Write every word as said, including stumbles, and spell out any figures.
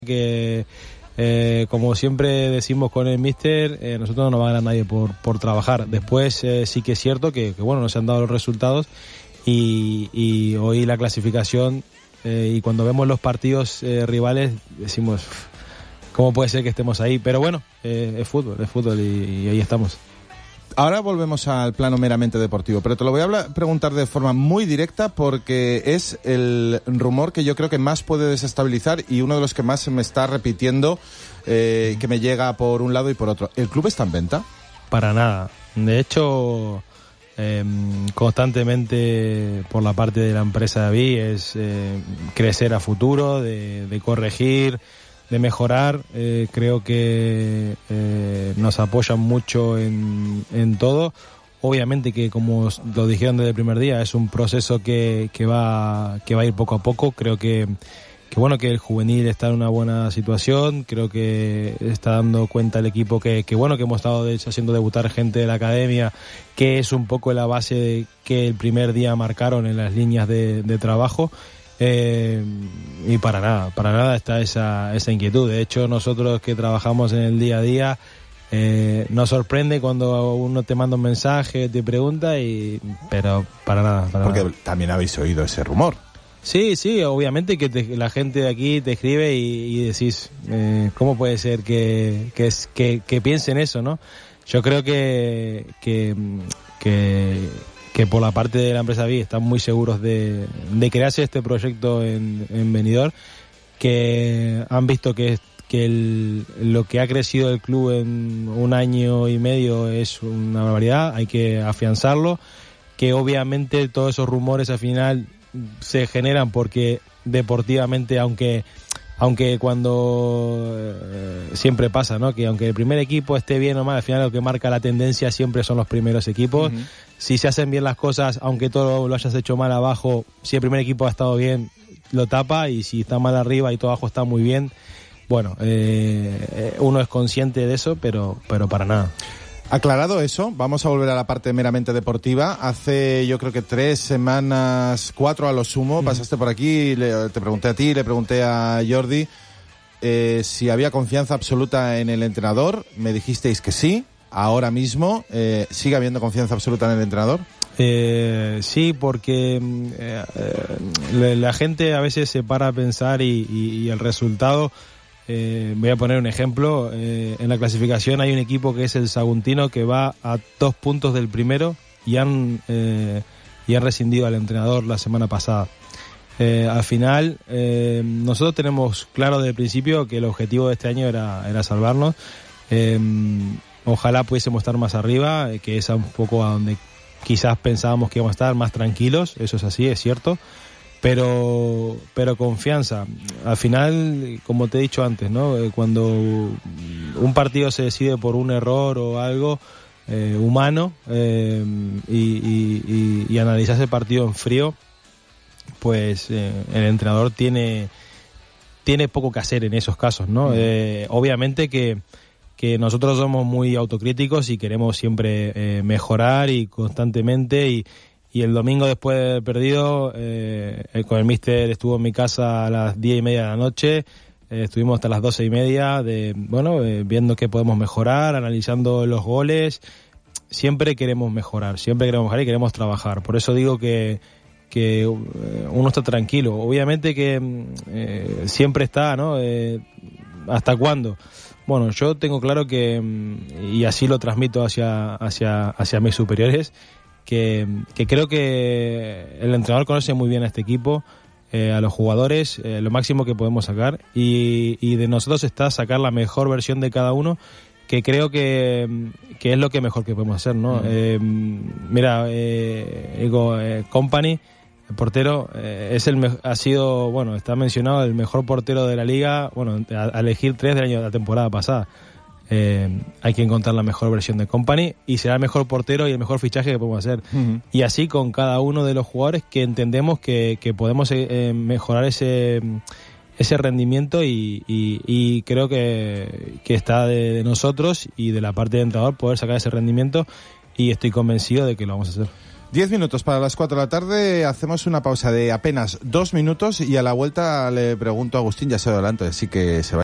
que eh, como siempre decimos con el míster, eh, nosotros no nos va a ganar nadie por, por trabajar. Después eh, sí que es cierto que, que bueno, nos han dado los resultados y, y hoy la clasificación eh, y cuando vemos los partidos eh, rivales decimos ¿cómo puede ser que estemos ahí? Pero bueno, eh, es fútbol, es fútbol y, y ahí estamos. Ahora volvemos al plano meramente deportivo, pero te lo voy a hablar, preguntar de forma muy directa porque es el rumor que yo creo que más puede desestabilizar y uno de los que más se me está repitiendo, eh, que me llega por un lado y por otro. ¿El club está en venta? Para nada. De hecho, eh, constantemente por la parte de la empresa David es eh, crecer a futuro, de, de corregir, de mejorar. Eh, creo que eh, nos apoyan mucho en, en todo. Obviamente que, como lo dijeron desde el primer día, es un proceso que, que va que va a ir poco a poco. Creo que, que bueno, que el juvenil está en una buena situación. Creo que está dando cuenta el equipo que, que bueno, que hemos estado de hecho haciendo debutar gente de la academia, que es un poco la base de que el primer día marcaron en las líneas de, de trabajo. Eh, y para nada, para nada está esa, esa inquietud. De hecho, nosotros que trabajamos en el día a día, eh, nos sorprende cuando uno te manda un mensaje, te pregunta, y pero para nada. Para Porque nada. También habéis oído ese rumor. Sí, sí, obviamente que te, la gente de aquí te escribe y, y decís, eh, ¿cómo puede ser que, que, es, que, que piensen eso, no? Yo creo que... que, que que por la parte de la empresa B I están muy seguros de, de crearse este proyecto en, en Benidorm, que han visto que, que el, lo que ha crecido el club en un año y medio es una barbaridad, hay que afianzarlo, que obviamente todos esos rumores al final se generan porque deportivamente, aunque... aunque cuando eh, siempre pasa, ¿no? Que aunque el primer equipo esté bien o mal, al final lo que marca la tendencia siempre son los primeros equipos. Uh-huh. Si se hacen bien las cosas, aunque todo lo hayas hecho mal abajo, si el primer equipo ha estado bien, lo tapa, y si está mal arriba y todo abajo está muy bien, bueno, eh, uno es consciente de eso, pero, pero para nada. Aclarado eso, vamos a volver a la parte meramente deportiva. Hace yo creo que tres semanas, cuatro a lo sumo, mm. pasaste por aquí, le, te pregunté a ti, le pregunté a Jordi eh, si había confianza absoluta en el entrenador. Me dijisteis que sí. Ahora mismo, eh, ¿sigue habiendo confianza absoluta en el entrenador? Eh, sí, porque eh, eh, la gente a veces se para a pensar y, y, y el resultado... Eh, voy a poner un ejemplo. Eh, en la clasificación hay un equipo que es el Saguntino, que va a dos puntos del primero y han, eh, y han rescindido al entrenador la semana pasada. Eh, al final, eh, nosotros tenemos claro desde el principio que el objetivo de este año era, era salvarnos. Eh, ojalá pudiésemos estar más arriba, que es un poco a donde quizás pensábamos que íbamos a estar, más tranquilos. Eso es así, es cierto. Pero pero confianza. Al final, como te he dicho antes, ¿no? Cuando un partido se decide por un error o algo eh, humano eh, y, y, y, y analizas el partido en frío, pues eh, el entrenador tiene tiene poco que hacer en esos casos, ¿no? Mm. Eh, obviamente que que nosotros somos muy autocríticos y queremos siempre eh, mejorar y constantemente y Y el domingo, después de haber perdido, eh, con el míster estuvo en mi casa a las diez y media de la noche, eh, estuvimos hasta las doce y media, de, bueno, eh, viendo qué podemos mejorar, analizando los goles. Siempre queremos mejorar, siempre queremos mejorar y queremos trabajar. Por eso digo que, que uno está tranquilo. Obviamente que eh, siempre está, ¿no? Eh, ¿Hasta cuándo? Bueno, yo tengo claro que, y así lo transmito hacia, hacia, hacia mis superiores, Que, que creo que el entrenador conoce muy bien a este equipo, eh, a los jugadores, eh, lo máximo que podemos sacar, y, y de nosotros está sacar la mejor versión de cada uno, que creo que, que es lo que mejor que podemos hacer, ¿no? Mm. Eh, mira, eh, digo, eh, Company, el portero, eh, es el me- ha sido, bueno, está mencionado el mejor portero de la liga, bueno, a, a elegir tres del año de la temporada pasada. Eh, hay que encontrar la mejor versión de Company y será el mejor portero y el mejor fichaje que podemos hacer. Uh-huh. Y así con cada uno de los jugadores que entendemos que, que podemos eh, mejorar ese ese rendimiento y, y, y creo que, que está de, de nosotros y de la parte del entrenador poder sacar ese rendimiento, y estoy convencido de que lo vamos a hacer. Diez minutos para las cuatro de la tarde, hacemos una pausa de apenas dos minutos y a la vuelta le pregunto a Agustín, ya se adelanto, así que se va.